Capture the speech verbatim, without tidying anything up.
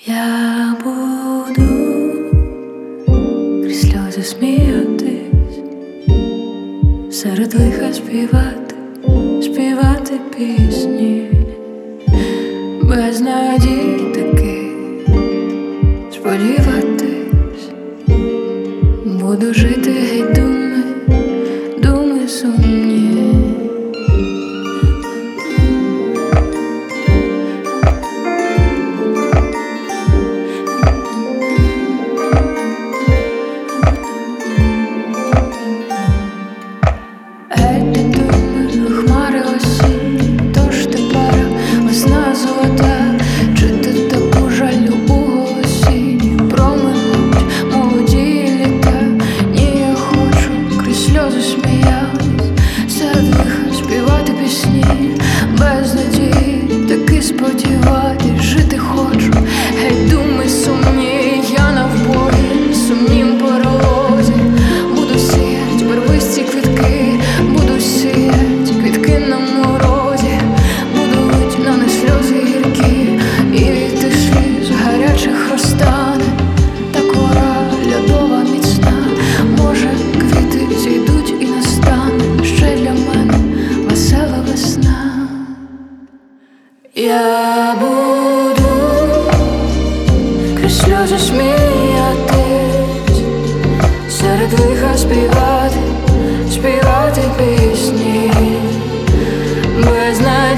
Я буду крізь сльози сміятись, серед лиха співати, співати пісні, без надій таки сподіватись, буду жити геть думи, думи сумні. Без надії таки сподіватись, жити хочу, геть думи сумні, я навбої, сумнім порозі, буду сіять барвисті квітки, буду сіять квітки на морозі, буду лить на не сльози гіркі, і від тих сліз гарячих розтане та кора льодова міцна. Може, квіти зійдуть і настане ще для мене весела весна. Я буду крізь сльози сміятись, серед лиха співати, співати пісні, без надії.